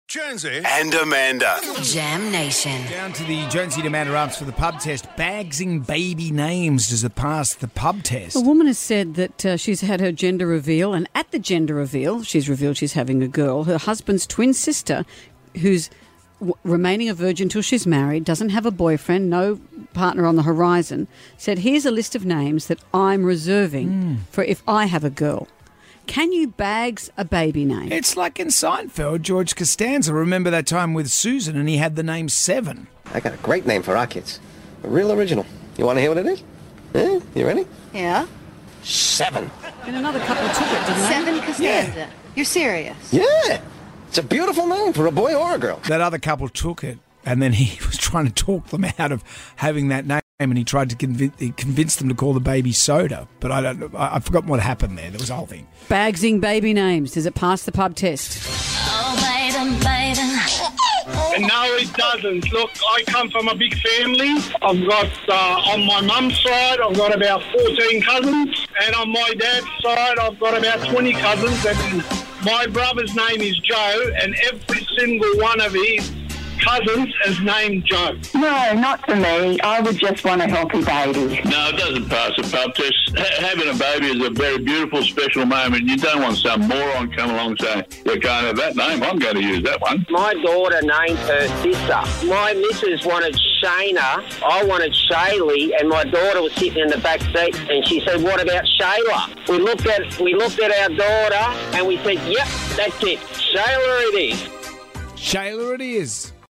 Jonesy and Amanda. Jam Nation. Down to the Jonesy and Amanda Arms for the pub test. Bagsing baby names. Does it pass the pub test? A woman has said that she's had her gender reveal, and at the gender reveal, she's revealed she's having a girl. Her husband's twin sister, who's remaining a virgin till she's married, doesn't have a boyfriend, no partner on the horizon, said, here's a list of names that I'm reserving for if I have a girl. Can you bags a baby name? It's like in Seinfeld, George Costanza. Remember that time with Susan and he had the name Seven? I got a great name for our kids. A real original. You want to hear what it is? Yeah? You ready? Yeah. Seven. And another couple took it, didn't they? Seven Costanza. Yeah. You're serious? Yeah. It's a beautiful name for a boy or a girl. That other couple took it and then he was trying to talk them out of having that name and he tried to convince them to call the baby Soda. But I've forgotten what happened there. There was a whole thing. Bagsing baby names. Does it pass the pub test? Oh, baby, baby. No, it doesn't. Look, I come from a big family. I've got, on my mum's side, I've got about 14 cousins. And on my dad's side, I've got about 20 cousins. And my brother's name is Joe, and every single one of his cousins is named Joe. No, not for me. I would just want a healthy baby. No, it doesn't pass the pub test. Having a baby is a very beautiful, special moment. You don't want some moron come along saying, you can't have that name, I'm going to use that one. My daughter named her sister. My missus wanted Shayna, I wanted Shaylee, and my daughter was sitting in the back seat, and she said, what about Shayla? We looked at our daughter, and we said, yep, that's it. Shayla it is. Shayla it is.